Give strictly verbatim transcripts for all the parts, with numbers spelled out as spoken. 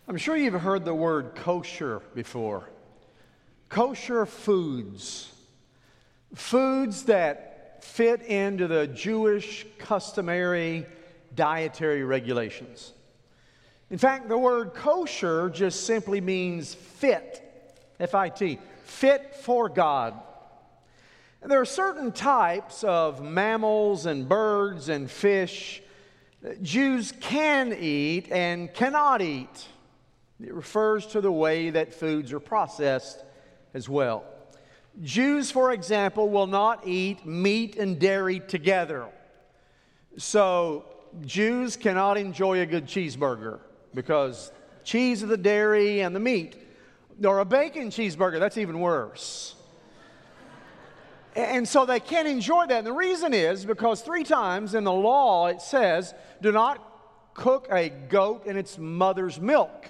I'm sure you've heard the word kosher before. Kosher foods. Foods that fit into the Jewish customary dietary regulations. In fact, the word kosher just simply means fit, F I T, fit for God. And there are certain types of mammals and birds and fish that Jews can eat and cannot eat. It refers to the way that foods are processed as well. Jews, for example, will not eat meat and dairy together. So Jews cannot enjoy a good cheeseburger because cheese is the dairy and the meat. Or a bacon cheeseburger, that's even worse. And so they can't enjoy that. And the reason is because three times in the law it says, do not cook a goat in its mother's milk.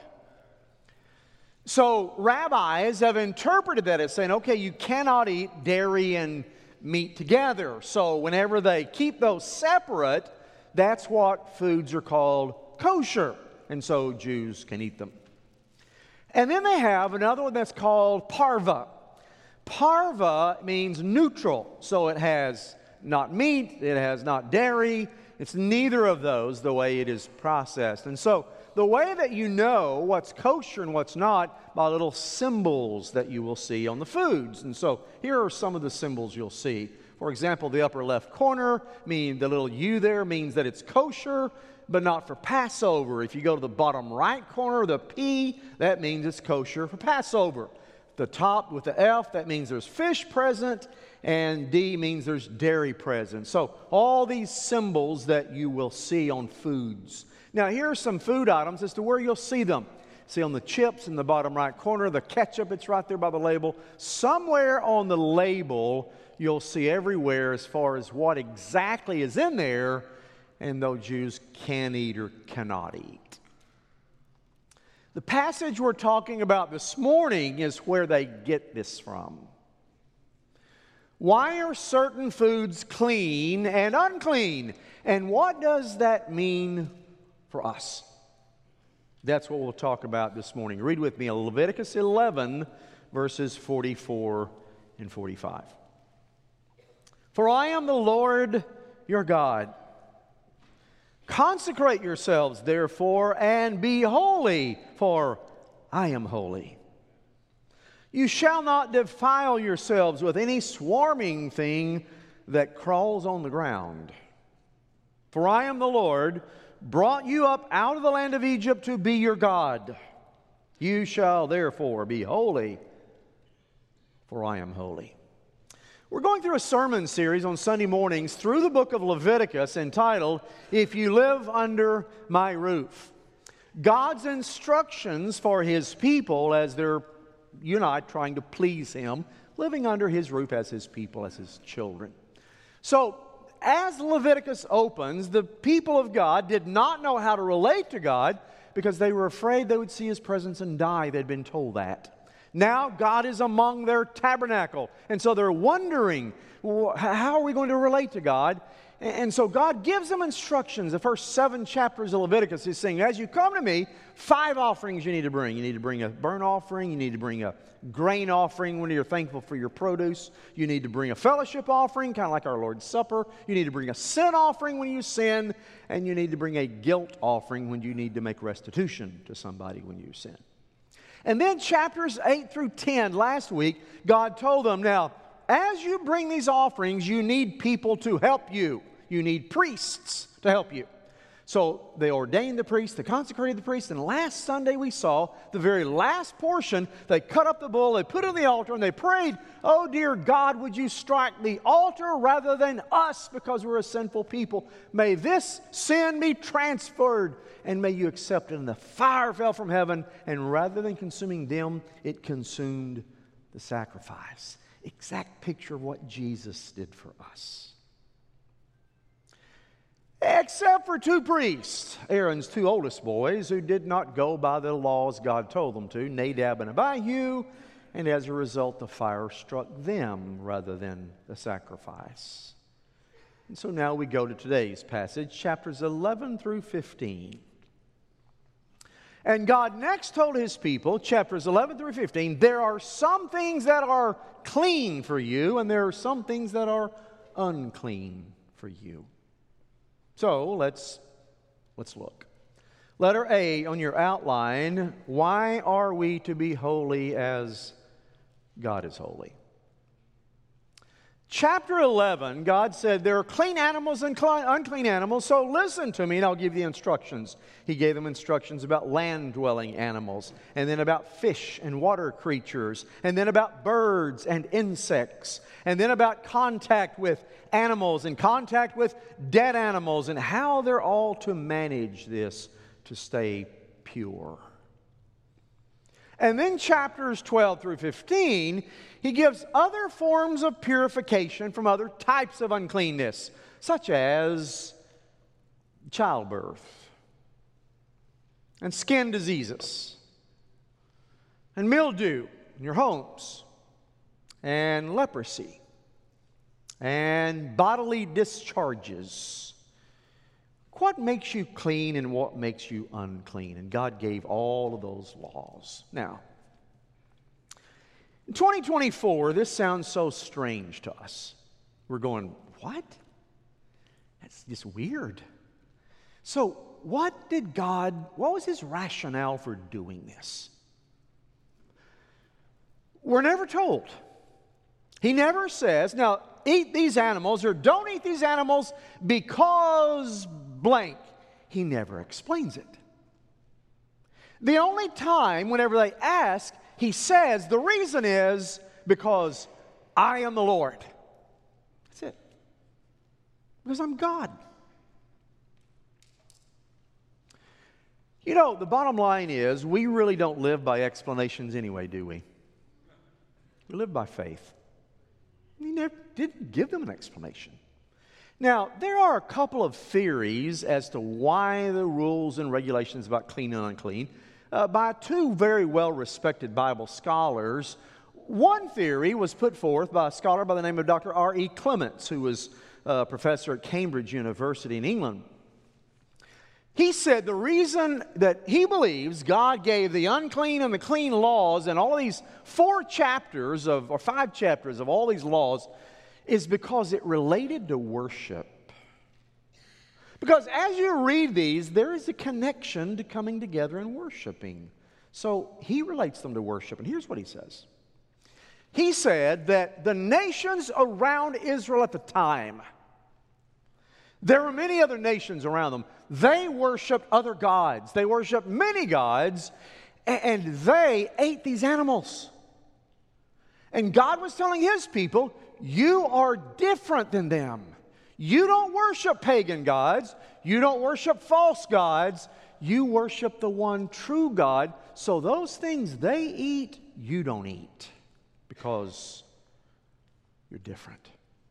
So rabbis have interpreted that as saying, okay, you cannot eat dairy and meat together. So whenever they keep those separate, that's what foods are called kosher. And so Jews can eat them. And then they have another one that's called parva. Parva means neutral. So it has not meat, it has not dairy. It's neither of those the way it is processed. And so the way that you know what's kosher and what's not by little symbols that you will see on the foods. And so here are some of the symbols you'll see. For example, the upper left corner, meaning the little U there means that it's kosher, but not for Passover. If you go to the bottom right corner, the P, that means it's kosher for Passover. The top with the F, that means there's fish present, and D means there's dairy present. So all these symbols that you will see on foods. Now here are some food items as to where you'll see them. See on the chips in the bottom right corner, the ketchup, it's right there by the label. Somewhere on the label, you'll see everywhere as far as what exactly is in there, and though Jews can eat or cannot eat. The passage we're talking about this morning is where they get this from. Why are certain foods clean and unclean? And what does that mean for us? That's what we'll talk about this morning. Read with me Leviticus eleven, verses forty-four and forty-five. For I am the Lord your God. Consecrate yourselves, therefore, and be holy, for I am holy. You shall not defile yourselves with any swarming thing that crawls on the ground. For I am the Lord, brought you up out of the land of Egypt to be your God. You shall therefore be holy, for I am holy. We're going through a sermon series on Sunday mornings through the book of Leviticus entitled, If You Live Under My Roof. God's instructions for His people as they're, you and I, trying to please Him, living under His roof as His people, as His children. So, as Leviticus opens, the people of God did not know how to relate to God because they were afraid they would see His presence and die. They'd been told that. Now God is among their tabernacle. And so they're wondering, well, how are we going to relate to God? And so God gives them instructions. The first seven chapters of Leviticus is saying, as you come to me, five offerings you need to bring. You need to bring a burnt offering. You need to bring a grain offering when you're thankful for your produce. You need to bring a fellowship offering, kind of like our Lord's Supper. You need to bring a sin offering when you sin. And you need to bring a guilt offering when you need to make restitution to somebody when you sin. And then chapters eight through ten, last week, God told them, now, as you bring these offerings, you need people to help you. You need priests to help you. So they ordained the priests, they consecrated the priests, and last Sunday we saw the very last portion. They cut up the bull, they put it on the altar, and they prayed, oh dear God, would you strike the altar rather than us because we're a sinful people. May this sin be transferred, and may you accept it. And the fire fell from heaven, and rather than consuming them, it consumed the sacrifice. Exact picture of what Jesus did for us. Except for two priests, Aaron's two oldest boys, who did not go by the laws God told them to, Nadab and Abihu, and as a result the fire struck them rather than the sacrifice. And so now we go to today's passage, chapters eleven through fifteen. And God next told His people, chapters eleven through fifteen, there are some things that are clean for you, and there are some things that are unclean for you. So let's, let's look. Letter A on your outline, why are we to be holy as God is holy? Chapter eleven, God said there are clean animals and unclean animals, so listen to me and I'll give you instructions. He gave them instructions about land-dwelling animals, and then about fish and water creatures, and then about birds and insects, and then about contact with animals and contact with dead animals, and how they're all to manage this to stay pure. And then chapters twelve through fifteen, he gives other forms of purification from other types of uncleanness, such as childbirth, and skin diseases, and mildew in your homes, and leprosy, and bodily discharges. What makes you clean and what makes you unclean? And God gave all of those laws. Now, in twenty twenty-four, this sounds so strange to us. We're going, what? That's just weird. So, what did God, what was His rationale for doing this? We're never told. He never says, now, eat these animals or don't eat these animals because blank. He never explains it. The only time, whenever they ask, He says the reason is because I am the Lord. That's it. Because I'm God. You know, the bottom line is we really don't live by explanations anyway, do we? We live by faith. He never didn't give them an explanation. Now, there are a couple of theories as to why the rules and regulations about clean and unclean uh, by two very well-respected Bible scholars. One theory was put forth by a scholar by the name of Doctor R E Clements, who was a professor at Cambridge University in England. He said the reason that he believes God gave the unclean and the clean laws and all of these four chapters of, or five chapters of all these laws is because it related to worship. Because as you read these, there is a connection to coming together and worshiping. So he relates them to worship. And here's what he says. He said that the nations around Israel at the time, there were many other nations around them. They worshiped other gods. They worshiped many gods, and they ate these animals. And God was telling His people, you are different than them. You don't worship pagan gods. You don't worship false gods. You worship the one true God. So those things they eat, you don't eat because you're different.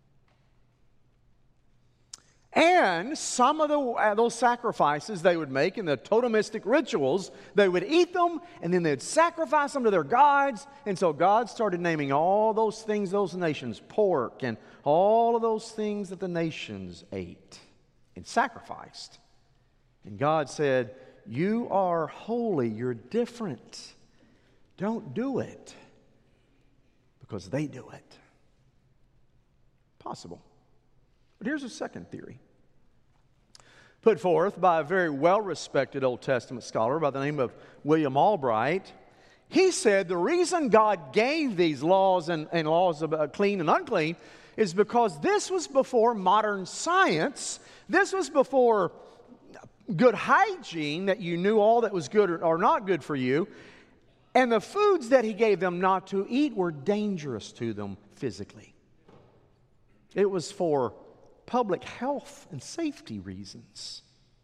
And some of the, uh, those sacrifices they would make in the totemistic rituals, they would eat them and then they'd sacrifice them to their gods. And so God started naming all those things, those nations, pork and all of those things that the nations ate and sacrificed. And God said, you are holy, you're different. Don't do it because they do it. Possible. But here's a second theory, put forth by a very well-respected Old Testament scholar by the name of William Albright. He said the reason God gave these laws and, and laws about clean and unclean is because this was before modern science. This was before good hygiene, that you knew all that was good or, or not good for you. And the foods that He gave them not to eat were dangerous to them physically. It was for public health and safety reasons.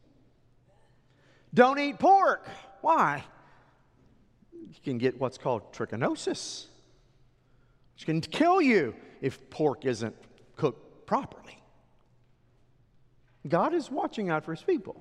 Don't eat pork. Why? You can get what's called trichinosis, which can kill you if pork isn't cooked properly. God is watching out for His people.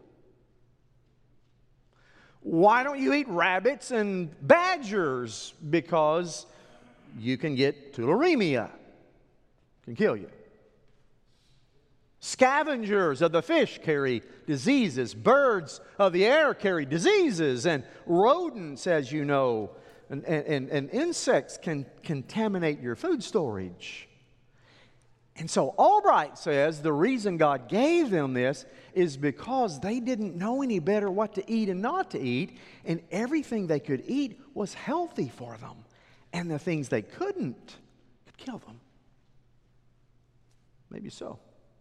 Why don't you eat rabbits and badgers? Because you can get tularemia. It can kill you. Scavengers of the fish carry diseases. Birds of the air carry diseases. And rodents, as you know, and, and, and insects can contaminate your food storage. And so Albright says the reason God gave them this is because they didn't know any better what to eat and not to eat. And everything they could eat was healthy for them. And the things they couldn't could kill them. Maybe so.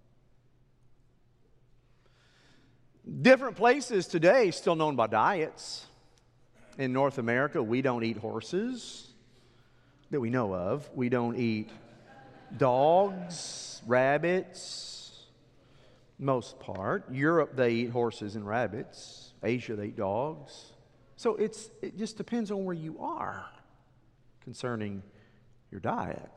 Different places today still known by diets. In North America, we don't eat horses that we know of. We don't eat dogs, rabbits, most part. Europe, they eat horses and rabbits. Asia, they eat dogs. So it's it just depends on where you are concerning your diet.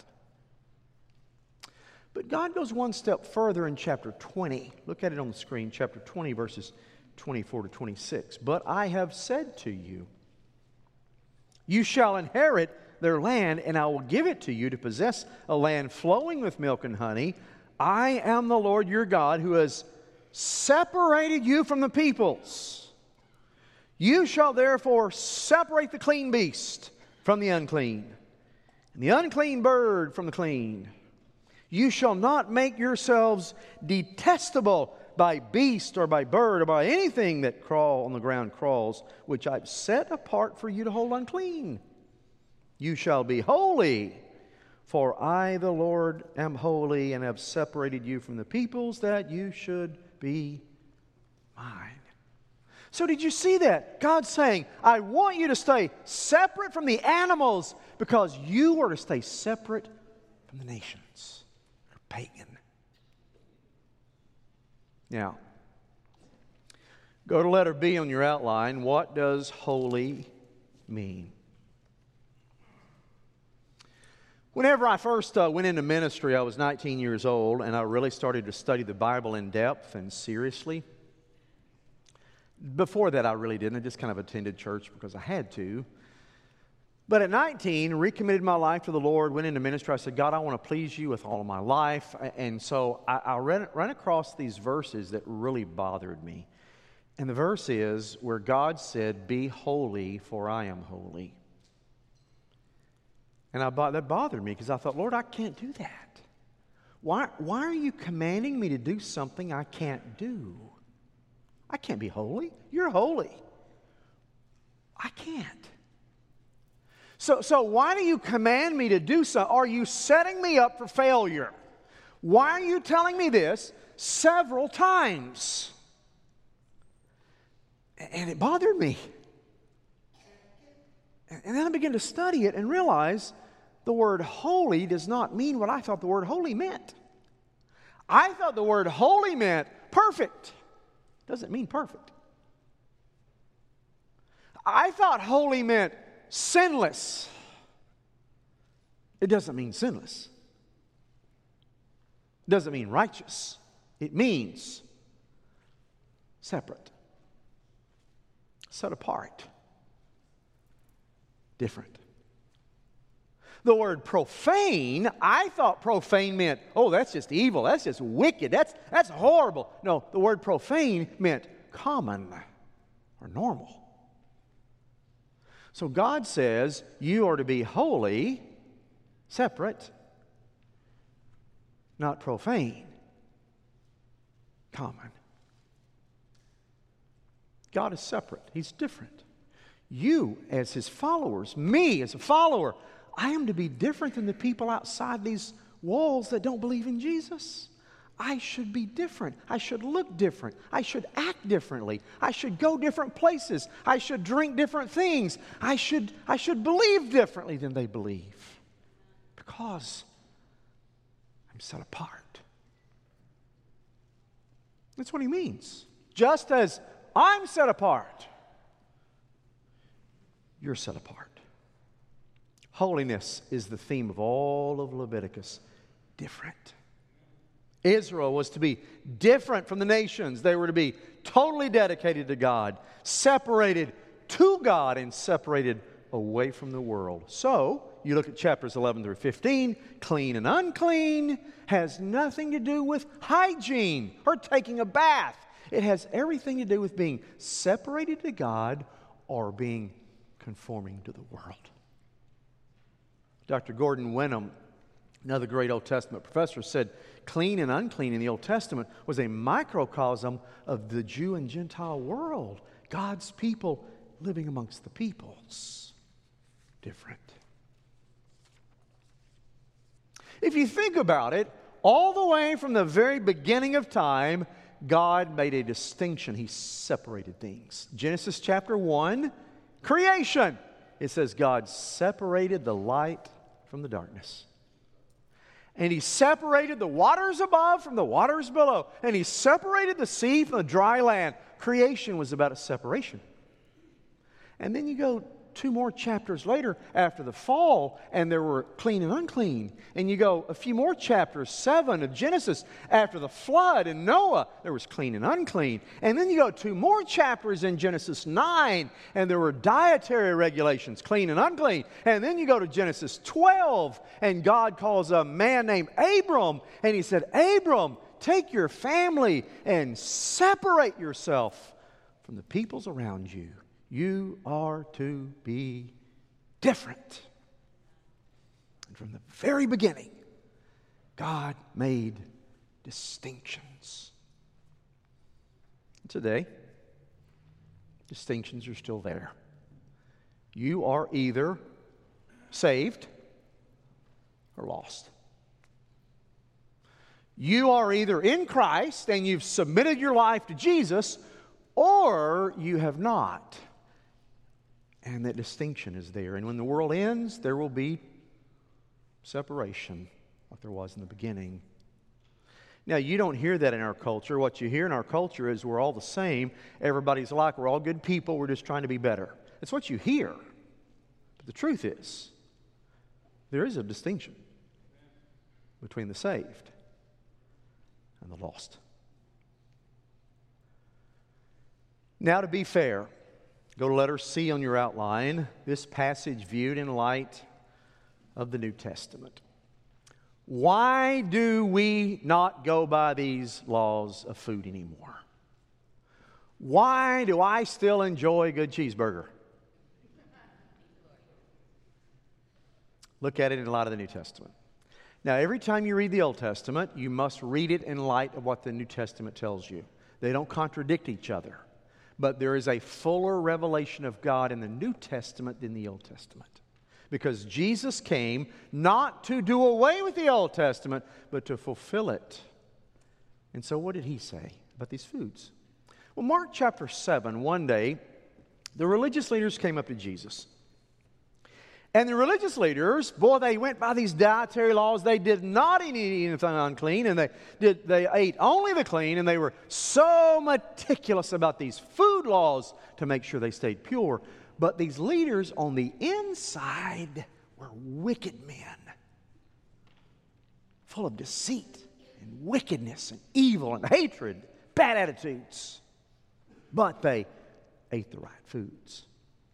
But God goes one step further in chapter twenty. Look at it on the screen, chapter twenty, verses twenty-four to twenty-six. But I have said to you, you shall inherit their land, and I will give it to you to possess a land flowing with milk and honey. I am the Lord your God who has separated you from the peoples. You shall therefore separate the clean beast from the unclean, and the unclean bird from the clean. You shall not make yourselves detestable by beast or by bird or by anything that crawl on the ground crawls, which I've set apart for you to hold unclean. You shall be holy, for I, the Lord, am holy and have separated you from the peoples that you should be mine. So did you see that? God's saying, I want you to stay separate from the animals because you are to stay separate from the nations. Pagan. Now, go to letter B on your outline. What does holy mean? Whenever I first uh, went into ministry, I was nineteen years old, and I really started to study the Bible in depth and seriously. Before that, I really didn't. I just kind of attended church because I had to. But at nineteen, recommitted my life to the Lord, went into ministry. I said, God, I want to please you with all of my life. And so I, I ran, ran across these verses that really bothered me. And the verse is where God said, be holy, for I am holy. And I, that bothered me because I thought, Lord, I can't do that. Why, why are you commanding me to do something I can't do? I can't be holy. You're holy. I can't. So, so why do you command me to do so? Are you setting me up for failure? Why are you telling me this several times? And it bothered me. And then I began to study it and realize the word holy does not mean what I thought the word holy meant. I thought the word holy meant perfect. Doesn't mean perfect. I thought holy meant sinless. It doesn't mean sinless. It doesn't mean righteous. It means separate, set apart, different. The word profane, I thought profane meant, oh, that's just evil, that's just wicked, that's, that's horrible. No, the word profane meant common or normal. So God says you are to be holy, separate, not profane, common. God is separate. He's different. You, as His followers, me as a follower, I am to be different than the people outside these walls that don't believe in Jesus. I should be different. I should look different. I should act differently. I should go different places. I should drink different things. I should, I should believe differently than they believe. Because I'm set apart. That's what He means. Just as I'm set apart, you're set apart. Holiness is the theme of all of Leviticus. Different. Israel was to be different from the nations. They were to be totally dedicated to God, separated to God and separated away from the world. So, you look at chapters eleven through fifteen, clean and unclean has nothing to do with hygiene or taking a bath. It has everything to do with being separated to God or being conforming to the world. Doctor Gordon Wenham, another great Old Testament professor, said clean and unclean in the Old Testament was a microcosm of the Jew and Gentile world. God's people living amongst the peoples. Different. If you think about it, all the way from the very beginning of time, God made a distinction. He separated things. Genesis chapter one, creation. It says God separated the light from the darkness. And He separated the waters above from the waters below. And He separated the sea from the dry land. Creation was about a separation. And then you go two more chapters later after the fall, and there were clean and unclean. And you go a few more chapters, seven of Genesis, after the flood and Noah, there was clean and unclean. And then you go two more chapters in Genesis nine, and there were dietary regulations, clean and unclean. And then you go to Genesis twelve, and God calls a man named Abram, and He said, Abram, take your family and separate yourself from the peoples around you. You are to be different. And from the very beginning, God made distinctions. Today, distinctions are still there. You are either saved or lost. You are either in Christ and you've submitted your life to Jesus, or you have not. And that distinction is there. And when the world ends, there will be separation like there was in the beginning. Now, you don't hear that in our culture. What you hear in our culture is we're all the same. Everybody's alike. We're all good people. We're just trying to be better. That's what you hear. But the truth is, there is a distinction between the saved and the lost. Now, to be fair, go to letter C on your outline, this passage viewed in light of the New Testament. Why do we not go by these laws of food anymore? Why do I still enjoy a good cheeseburger? Look at it in light of the New Testament. Now, every time you read the Old Testament, you must read it in light of what the New Testament tells you. They don't contradict each other. But there is a fuller revelation of God in the New Testament than the Old Testament. Because Jesus came not to do away with the Old Testament, but to fulfill it. And so what did He say about these foods? Well, Mark chapter seven, one day, the religious leaders came up to Jesus. And the religious leaders, boy, they went by these dietary laws. They did not eat anything unclean, and they did they ate only the clean, and they were so meticulous about these food laws to make sure they stayed pure. But these leaders on the inside were wicked men, full of deceit and wickedness and evil and hatred, bad attitudes. But they ate the right foods.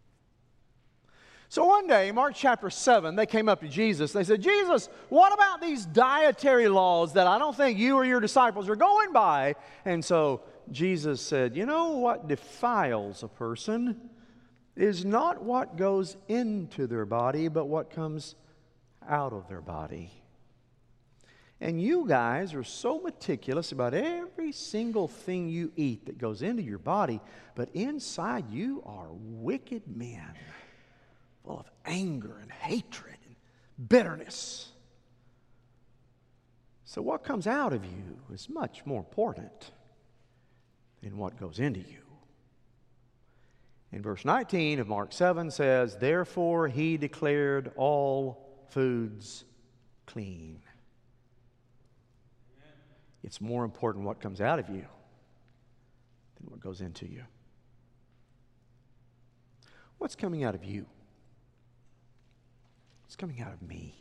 So one day, Mark chapter seven, they came up to Jesus. They said, Jesus, what about these dietary laws that I don't think you or your disciples are going by? And so Jesus said, you know what defiles a person is not what goes into their body, but what comes out of their body. And you guys are so meticulous about every single thing you eat that goes into your body, but inside you are wicked men, full of anger and hatred and bitterness. So what comes out of you is much more important than what goes into you. In verse nineteen of Mark seven says, therefore He declared all foods clean. Amen. It's more important what comes out of you than what goes into you. What's coming out of you? It's coming out of me.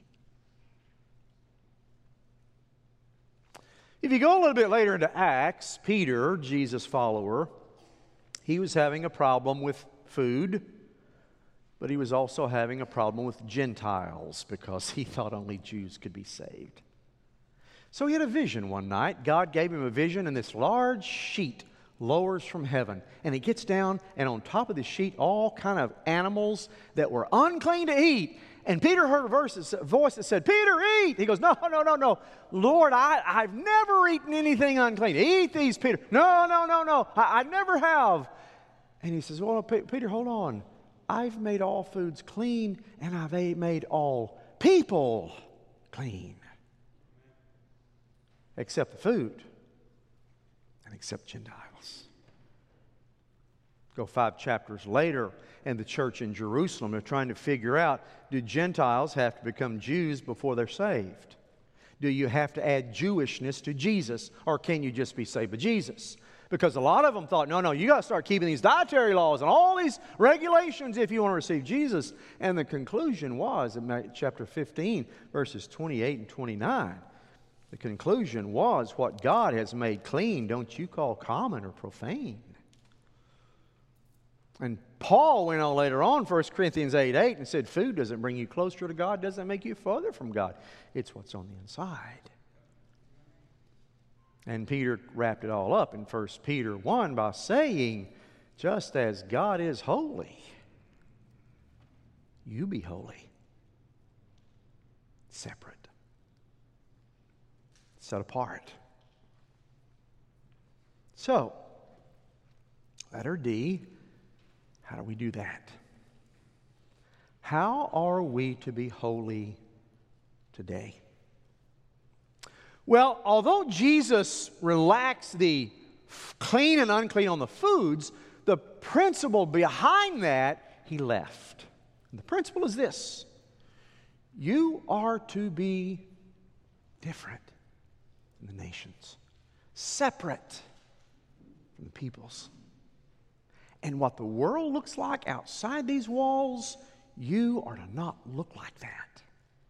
If you go a little bit later into Acts, Peter, Jesus' follower, he was having a problem with food. but he was also having a problem with Gentiles because he thought only Jews could be saved. So he had a vision one night. God gave him a vision, and this large sheet lowers from heaven. And he gets down, and on top of the sheet, all kind of animals that were unclean to eat. And Peter heard a verse, a voice that said, Peter, eat. He goes, no, no, no, no. Lord, I, I've never eaten anything unclean. Eat these, Peter. No, no, no, no. I, I never have. And he says, well, P- Peter, hold on. I've made all foods clean, and I've made all people clean. Except the food, and except Gentiles. Go five chapters later, and the church in Jerusalem are trying to figure out, do Gentiles have to become Jews before they're saved? Do you have to add Jewishness to Jesus, or can you just be saved by Jesus? Because a lot of them thought, no, no, you got to start keeping these dietary laws and all these regulations if you want to receive Jesus. And the conclusion was, in chapter fifteen, verses twenty-eight and twenty-nine, the conclusion was, what God has made clean, don't you call common or profane. And Paul went on later on, First Corinthians eight eight, and said, food doesn't bring you closer to God, doesn't make you further from God. It's what's on the inside. And Peter wrapped it all up in First Peter one by saying, just as God is holy, you be holy. Separate. Set apart. So, letter D, how do we do that? How are we to be holy today? Well, although Jesus relaxed the clean and unclean on the foods, the principle behind that, he left. And the principle is this: you are to be different from the nations, separate from the peoples. And what the world looks like outside these walls, you are to not look like that.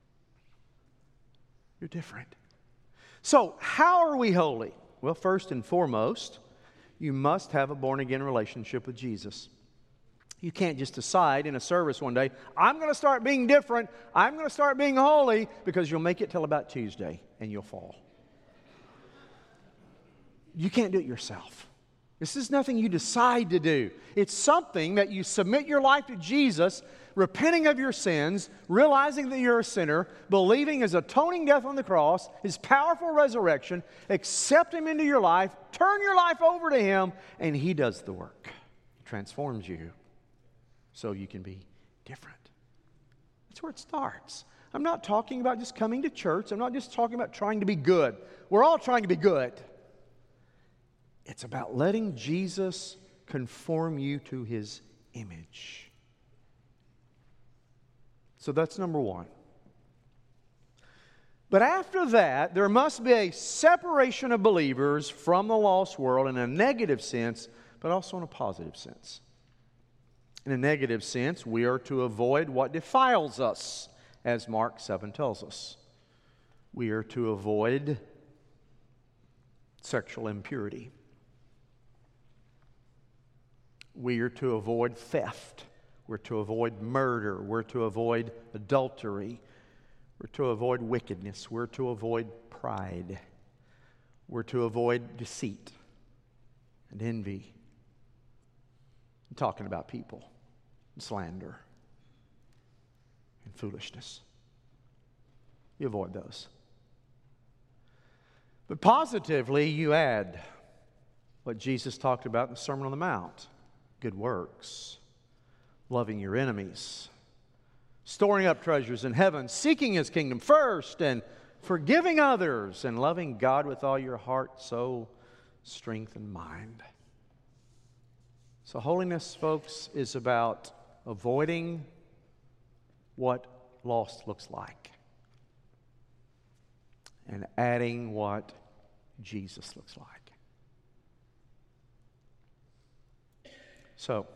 You're different. So, how are we holy? Well, first and foremost, you must have a born-again relationship with Jesus. You can't just decide in a service one day, I'm going to start being different, I'm going to start being holy, because you'll make it till about Tuesday and you'll fall. You can't do it yourself. This is nothing you decide to do. It's something that you submit your life to Jesus, repenting of your sins, realizing that you're a sinner, believing His atoning death on the cross, His powerful resurrection, accept Him into your life, turn your life over to Him, and He does the work. He transforms you so you can be different. That's where it starts. I'm not talking about just coming to church. I'm not just talking about trying to be good. We're all trying to be good. It's about letting Jesus conform you to His image. So that's number one. But after that, there must be a separation of believers from the lost world in a negative sense, but also in a positive sense. In a negative sense, we are to avoid what defiles us, as Mark seven tells us. We are to avoid sexual impurity. We are to avoid theft. We're to avoid murder. We're to avoid adultery. We're to avoid wickedness. We're to avoid pride. We're to avoid deceit and envy. I'm talking about people, and slander, and foolishness. You avoid those. But positively, you add what Jesus talked about in the Sermon on the Mount. Good works, loving your enemies, storing up treasures in heaven, seeking His kingdom first, and forgiving others, and loving God with all your heart, soul, strength, and mind. So holiness, folks, is about avoiding what lost looks like and adding what Jesus looks like. So,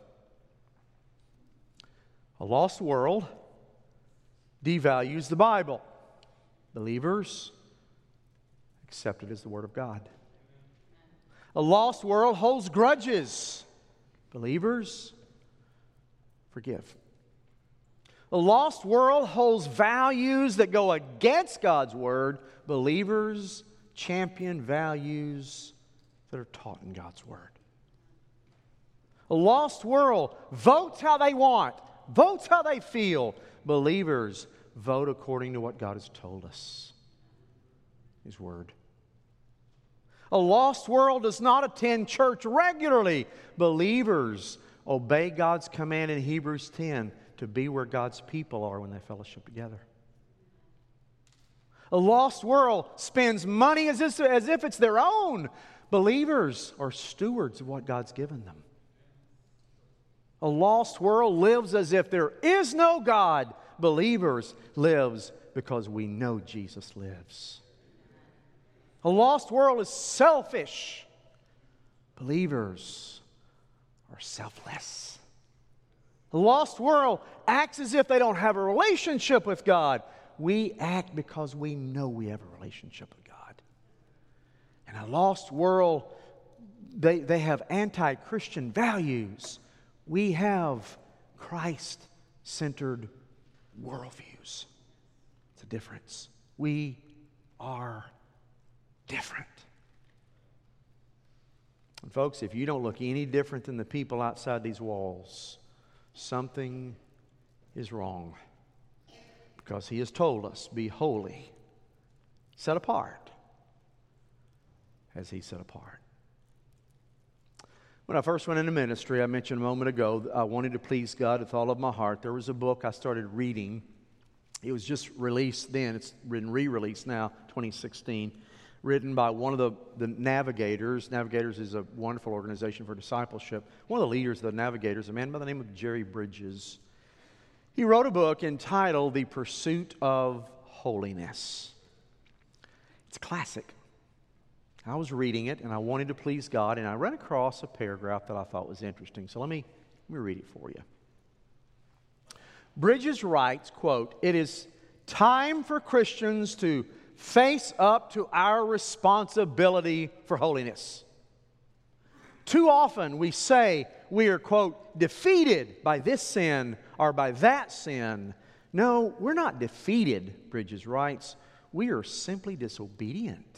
a lost world devalues the Bible. Believers accept it as the Word of God. A lost world holds grudges. Believers forgive. A lost world holds values that go against God's Word. Believers champion values that are taught in God's Word. A lost world votes how they want, votes how they feel. Believers vote according to what God has told us, His Word. A lost world does not attend church regularly. Believers obey God's command in Hebrews ten to be where God's people are when they fellowship together. A lost world spends money as if, as if it's their own. Believers are stewards of what God's given them. A lost world lives as if there is no God. Believers lives because we know Jesus lives. A lost world is selfish. Believers are selfless. A lost world acts as if they don't have a relationship with God. We act because we know we have a relationship with God. And a lost world, they, they have anti-Christian values. We have Christ-centered worldviews. It's a difference. We are different. And folks, if you don't look any different than the people outside these walls, something is wrong. Because He has told us, be holy, set apart, as He set apart. When I first went into ministry, I mentioned a moment ago, I wanted to please God with all of my heart. There was a book I started reading. It was just released then. It's been re-released now, twenty sixteen. Written by one of the, the Navigators. Navigators is a wonderful organization for discipleship. One of the leaders of the Navigators, a man by the name of Jerry Bridges. He wrote a book entitled The Pursuit of Holiness. It's a classic. I was reading it and I wanted to please God, and I ran across a paragraph that I thought was interesting. So let me, let me read it for you. Bridges writes, quote, "It is time for Christians to face up to our responsibility for holiness. Too often we say we are, quote, defeated by this sin or by that sin. No, we're not defeated," Bridges writes. "We are simply disobedient.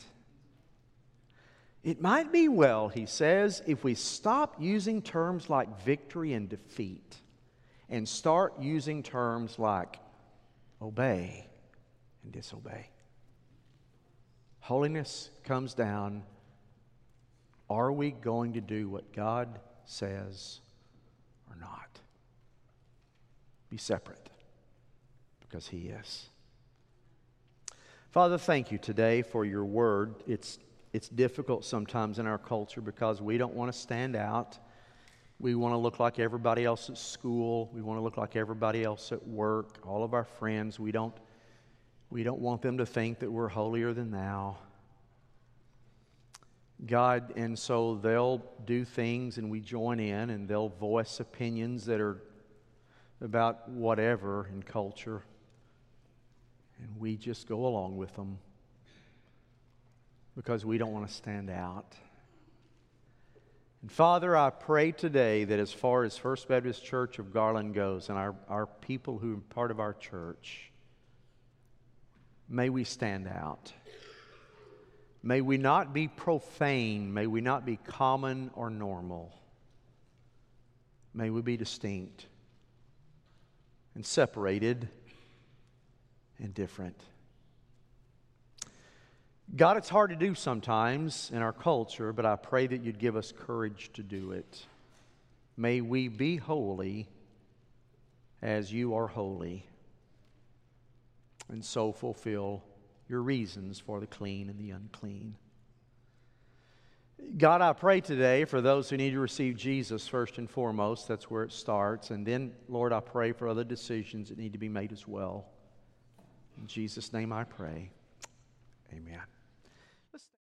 It might be well," he says, "if we stop using terms like victory and defeat and start using terms like obey and disobey." Holiness comes down, are we going to do what God says or not? Be separate, because He is. Father, thank You today for Your Word. It's, it's difficult sometimes in our culture because we don't want to stand out. We want to look like everybody else at school. We want to look like everybody else at work. All of our friends, we don't We don't want them to think that we're holier than Thou. God, and so they'll do things and we join in, and they'll voice opinions that are about whatever in culture. And we just go along with them because we don't want to stand out. And Father, I pray today that as far as First Baptist Church of Garland goes, and our, our people who are part of our church, may we stand out. May we not be profane. May we not be common or normal. May we be distinct and separated and different. God, it's hard to do sometimes in our culture, but I pray that You'd give us courage to do it. May we be holy as You are holy, and so fulfill Your reasons for the clean and the unclean. God, I pray today for those who need to receive Jesus first and foremost. That's where it starts. And then, Lord, I pray for other decisions that need to be made as well. In Jesus' name I pray. Amen.